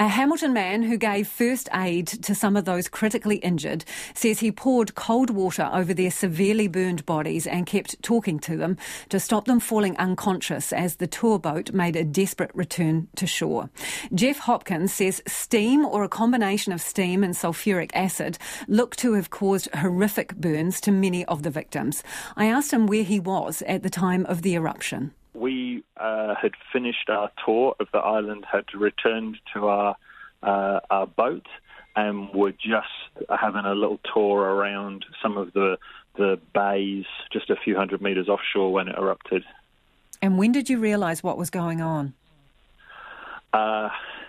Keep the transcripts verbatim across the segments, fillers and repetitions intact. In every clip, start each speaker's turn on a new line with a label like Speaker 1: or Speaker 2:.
Speaker 1: A Hamilton man who gave first aid to some of those critically injured says he poured cold water over their severely burned bodies and kept talking to them to stop them falling unconscious as the tour boat made a desperate return to shore. Jeff Hopkins says steam, or a combination of steam and sulphuric acid, looked to have caused horrific burns to many of the victims. I asked him where he was at the time of the eruption.
Speaker 2: We uh, had finished our tour of the island, had returned to our uh, our boat, and were just having a little tour around some of the the bays just a few hundred metres offshore when it erupted.
Speaker 1: And when did you realise what was going on?
Speaker 2: Uh,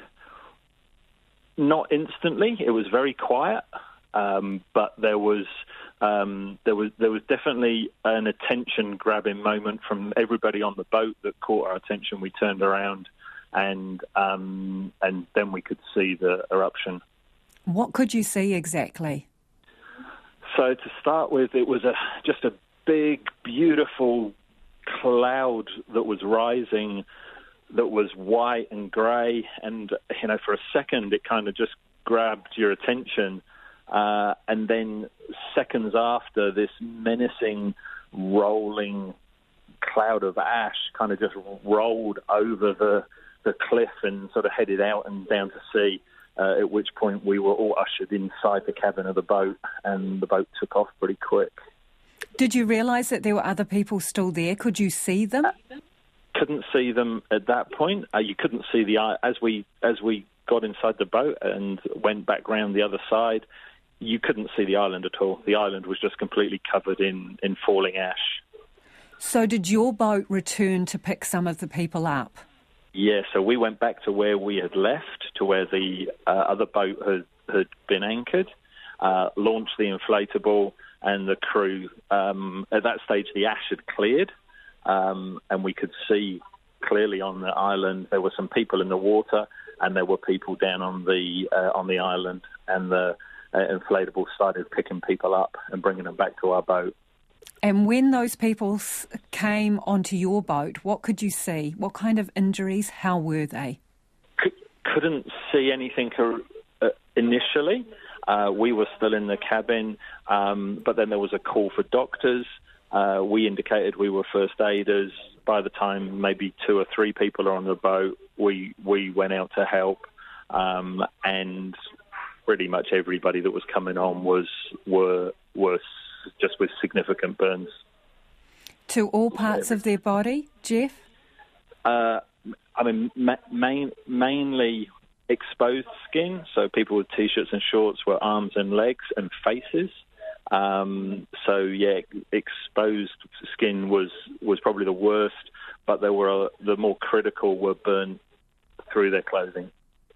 Speaker 2: not instantly. It was very quiet, um, but there was... Um, there was there was definitely an attention-grabbing moment from everybody on the boat that caught our attention. We turned around, and um, and then we could see the eruption.
Speaker 1: What could you see exactly?
Speaker 2: So to start with, it was a just a big, beautiful cloud that was rising, that was white and grey, and you know, for a second, it kind of just grabbed your attention. Uh, and then seconds after, this menacing, rolling cloud of ash kind of just rolled over the, the cliff and sort of headed out and down to sea, uh, at which point we were all ushered inside the cabin of the boat, and the boat took off pretty quick.
Speaker 1: Did you realise that there were other people still there? Could you see them?
Speaker 2: Uh, couldn't see them at that point. Uh, you couldn't see the... As we, as we got inside the boat and went back round the other side, you couldn't see the island at all. The island was just completely covered in, in falling ash.
Speaker 1: So did your boat return to pick some of the people up?
Speaker 2: Yeah, so we went back to where we had left, to where the uh, other boat had, had been anchored, uh, launched the inflatable, and the crew, um, at that stage the ash had cleared, um, and we could see clearly on the island there were some people in the water, and there were people down on the uh, on the island, and the Uh, inflatable started picking people up and bringing them back to our boat.
Speaker 1: And when those people came onto your boat, what could you see? What kind of injuries? How were they?
Speaker 2: C- couldn't see anything uh, initially. Uh, we were still in the cabin, um, but then there was a call for doctors. Uh, we indicated we were first aiders. By the time maybe two or three people are on the boat, we, we went out to help, um, and pretty much everybody that was coming on was were were just with significant burns.
Speaker 1: To all parts of their body, Jeff?
Speaker 2: Uh, I mean, ma- main, mainly exposed skin. So people with T-shirts and shorts were arms and legs and faces. Um, so yeah, exposed skin was, was probably the worst, but there were uh, the more critical were burned through their clothing.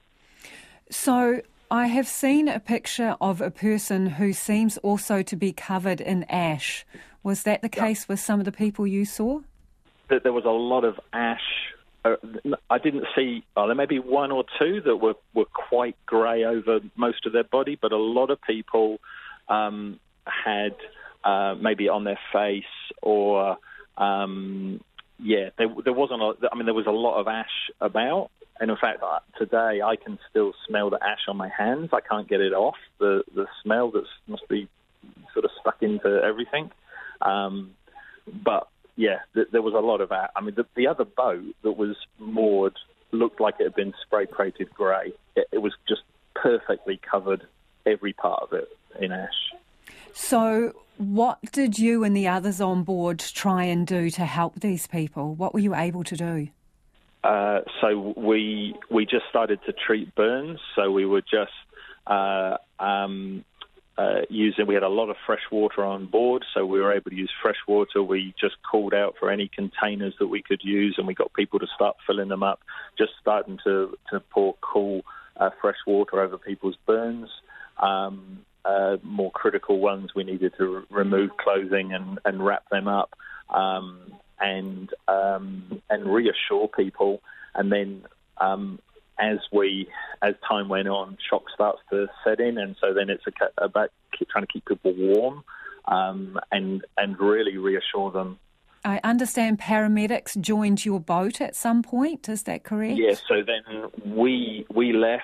Speaker 1: So I have seen a picture of a person who seems also to be covered in ash. Was that the case yeah. with some of the people you saw?
Speaker 2: There was a lot of ash. Uh, I didn't see, oh, there may be one or two that were, were quite grey over most of their body, but a lot of people um, had uh, maybe on their face or, um, yeah, there, there wasn't, a, I mean, there was a lot of ash about. And in fact, today I can still smell the ash on my hands. I can't get it off, the, the smell that must be sort of stuck into everything. Um, but, yeah, th- there was a lot of ash. I mean, the, the other boat that was moored looked like it had been spray-painted grey. It, it was just perfectly covered, every part of it, in ash.
Speaker 1: So what did you and the others on board try and do to help these people? What were you able to do?
Speaker 2: Uh, so we we just started to treat burns. So we were just uh, um, uh, using. We had a lot of fresh water on board, so we were able to use fresh water. We just called out for any containers that we could use, and we got people to start filling them up. Just starting to to pour cool uh, fresh water over people's burns. Um, uh, more critical ones, we needed to r- remove clothing and, and wrap them up. Um, and um, and reassure people. And then um, as we as time went on, shock starts to set in, and so then it's a, about trying to keep people warm um, and and really reassure them.
Speaker 1: I understand paramedics joined your boat at some point. Is that correct?
Speaker 2: Yes. Yeah, so then we we left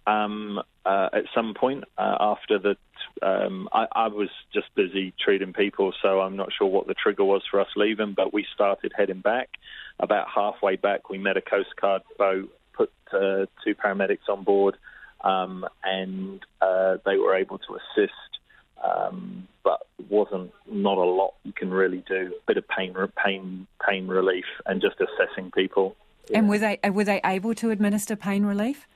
Speaker 2: um, uh, at some point uh, after the, um, I, I was just busy treating people, so I'm not sure what the trigger was for us leaving, but we started heading back. About halfway back, we met a Coast Guard boat, put uh, two paramedics on board, um, and uh, they were able to assist, um, but wasn't not a lot you can really do. A bit of pain, pain, pain relief, and just assessing people. Yeah.
Speaker 1: And were they were they able to administer pain relief?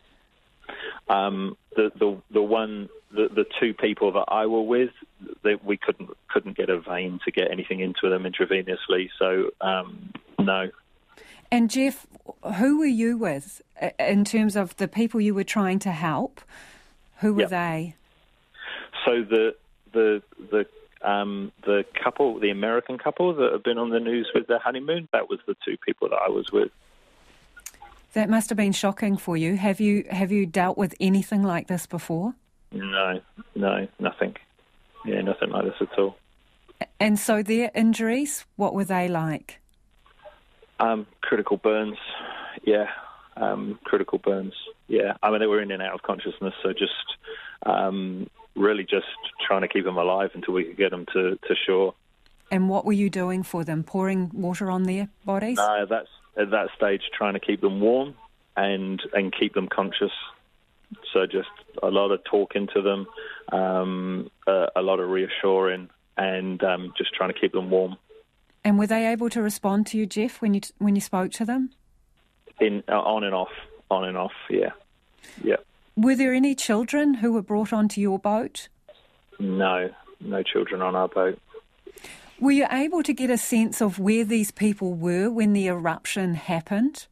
Speaker 2: Um, the the the one the, the two people that I were with, they, we couldn't couldn't get a vein to get anything into them intravenously. So um, no.
Speaker 1: And Jeff, who were you with in terms of the people you were trying to help? Who were yep. they?
Speaker 2: So the the the um, the couple, the American couple that have been on the news with their honeymoon, that was the two people that I was with.
Speaker 1: That must have been shocking for you. Have you have you dealt with anything like this before?
Speaker 2: No, no, nothing. Yeah, nothing like this at all.
Speaker 1: And so their injuries, what were they like?
Speaker 2: Um, critical burns, yeah. Um, critical burns, yeah. I mean, they were in and out of consciousness, so just um, really just trying to keep them alive until we could get them to, to shore.
Speaker 1: And what were you doing for them? Pouring water on their bodies?
Speaker 2: No, that's at that stage trying to keep them warm and and keep them conscious. So just a lot of talking to them, um, a, a lot of reassuring, and um, just trying to keep them warm.
Speaker 1: And were they able to respond to you, Jeff, when you when you spoke to them?
Speaker 2: In uh, on and off, on and off, yeah, yeah.
Speaker 1: Were there any children who were brought onto your boat?
Speaker 2: No, no children on our boat.
Speaker 1: Were you able to get a sense of where these people were when the eruption happened?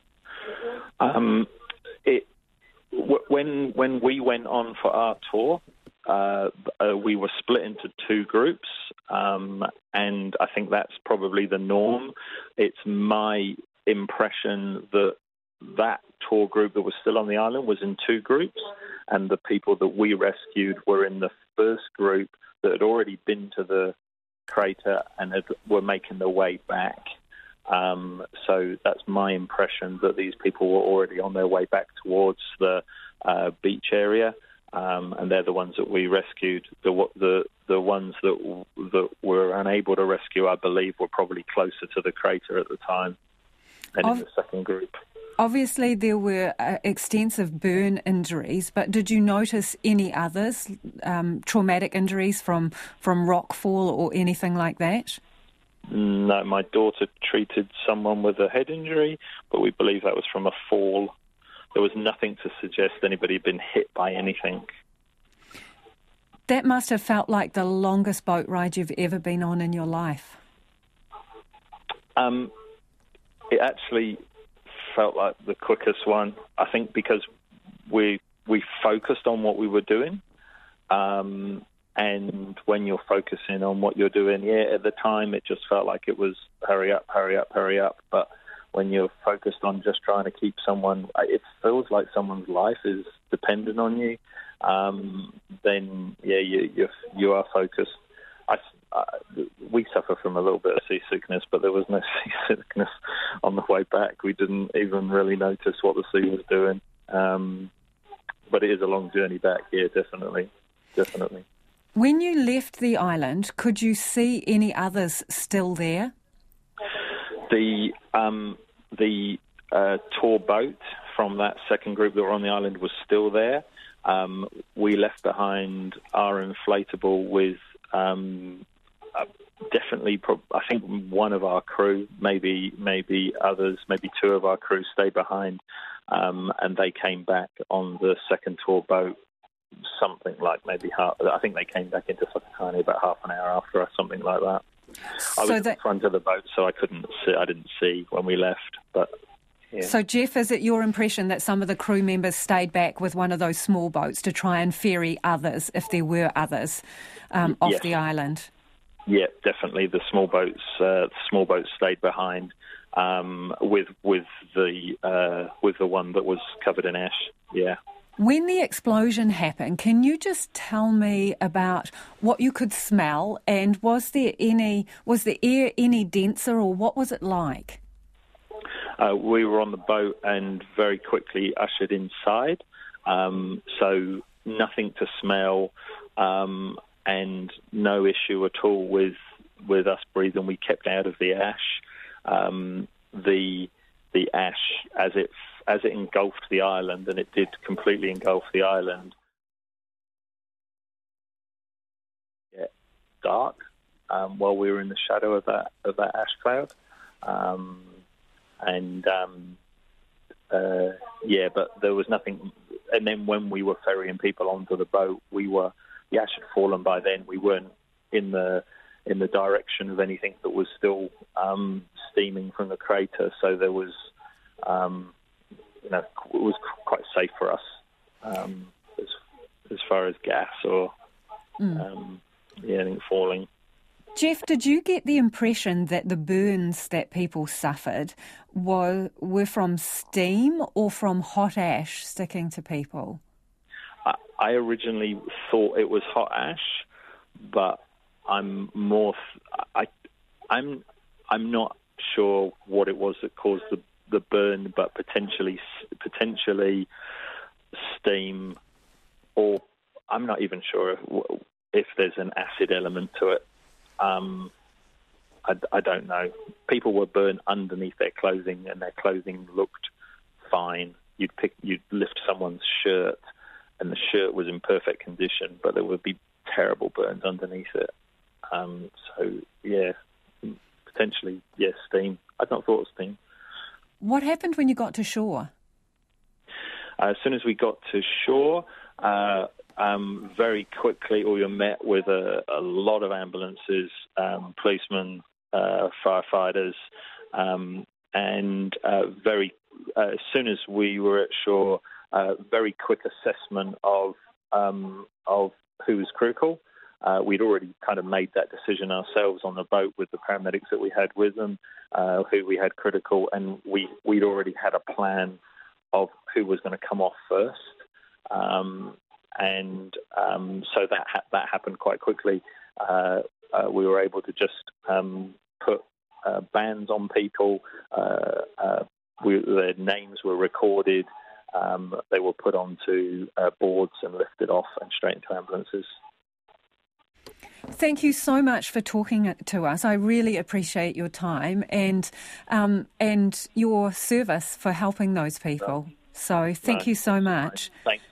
Speaker 2: Um, it w- when when we went on for our tour, uh, uh, we were split into two groups, um, and I think that's probably the norm. It's my impression that that tour group that was still on the island was in two groups, and the people that we rescued were in the first group that had already been to the crater and had, were making their way back. Um, so that's my impression, that these people were already on their way back towards the uh, beach area, um, and they're the ones that we rescued. The the the ones that that were unable to rescue, I believe, were probably closer to the crater at the time, and of- in the second group.
Speaker 1: Obviously, there were uh, extensive burn injuries, but did you notice any others, um, traumatic injuries from, from rockfall or anything like that?
Speaker 2: No, my daughter treated someone with a head injury, but we believe that was from a fall. There was nothing to suggest anybody had been hit by anything.
Speaker 1: That must have felt like the longest boat ride you've ever been on in your life.
Speaker 2: Um, it actually felt like the quickest one, I think, because we we focused on what we were doing, um, and when you're focusing on what you're doing, yeah, at the time it just felt like it was hurry up, hurry up, hurry up, but when you're focused on just trying to keep someone, it feels like someone's life is dependent on you, um, then yeah, you you you are focused. I, uh, we suffer from a little bit of seasickness, but there was no seasickness on the way back. We didn't even really notice what the sea was doing. Um, but it is a long journey back, yeah, definitely, definitely.
Speaker 1: When you left the island, could you see any others still there?
Speaker 2: The um, the uh, tour boat from that second group that were on the island was still there. Um, we left behind our inflatable with Um, uh, definitely, pro- I think one of our crew, maybe maybe others, maybe two of our crew stayed behind, um, and they came back on the second tour boat. Something like maybe half. I think they came back into Whakatane about half an hour after us, something like that. So I was that, in front of the boat, so I couldn't see. I didn't see when we left, but. Yeah.
Speaker 1: So, Jeff, is it your impression that some of the crew members stayed back with one of those small boats to try and ferry others, if there were others, um, off
Speaker 2: yes.
Speaker 1: the island?
Speaker 2: Yeah, definitely. The small boats, uh, the small boats stayed behind um, with with the uh, with the one that was covered in ash. Yeah.
Speaker 1: When the explosion happened, can you just tell me about what you could smell, and was there any was the air any denser, or what was it like?
Speaker 2: Uh, we were on the boat and very quickly ushered inside. Um, so nothing to smell, um, and no issue at all with with us breathing. We kept out of the ash. Um, the the ash as it as it engulfed the island, and it did completely engulf the island. Yeah, dark um, while we were in the shadow of that of that ash cloud, um, and um, uh, yeah, but there was nothing. And then when we were ferrying people onto the boat, we were the ash had fallen by then. We weren't in the in the direction of anything that was still um, steaming from the crater, so there was. Um, you know, it was quite safe for us um, as, as far as gas or mm. um, yeah, anything falling.
Speaker 1: Jeff, did you get the impression that the burns that people suffered were, were from steam or from hot ash sticking to people?
Speaker 2: I, I originally thought it was hot ash, but I'm more. I, I'm. I'm not sure what it was that caused the. the burn, but potentially potentially steam, or I'm not even sure if, if there's an acid element to it. Um, I, I don't know. People were burned underneath their clothing, and their clothing looked fine. You'd pick, you'd lift someone's shirt, and the shirt was in perfect condition, but there would be terrible burns underneath it. Um, so yeah, potentially yes, steam. I'd not thought of steam.
Speaker 1: What happened when you got to shore?
Speaker 2: Uh, as soon as we got to shore, uh, um, very quickly we were met with a, a lot of ambulances, um, policemen, uh, firefighters, um, and uh, very uh, as soon as we were at shore, uh, very quick assessment of um, of who was critical. Uh, we'd already kind of made that decision ourselves on the boat with the paramedics that we had with them, uh, who we had critical, and we, we'd already had a plan of who was going to come off first. Um, and um, so that ha- that happened quite quickly. Uh, uh, we were able to just um, put uh, bands on people. Uh, uh, we, their names were recorded. Um, they were put onto uh, boards and lifted off and straight into ambulances.
Speaker 1: Thank you so much for talking to us. I really appreciate your time and um, and your service for helping those people. So thank no, you so much.
Speaker 2: Thank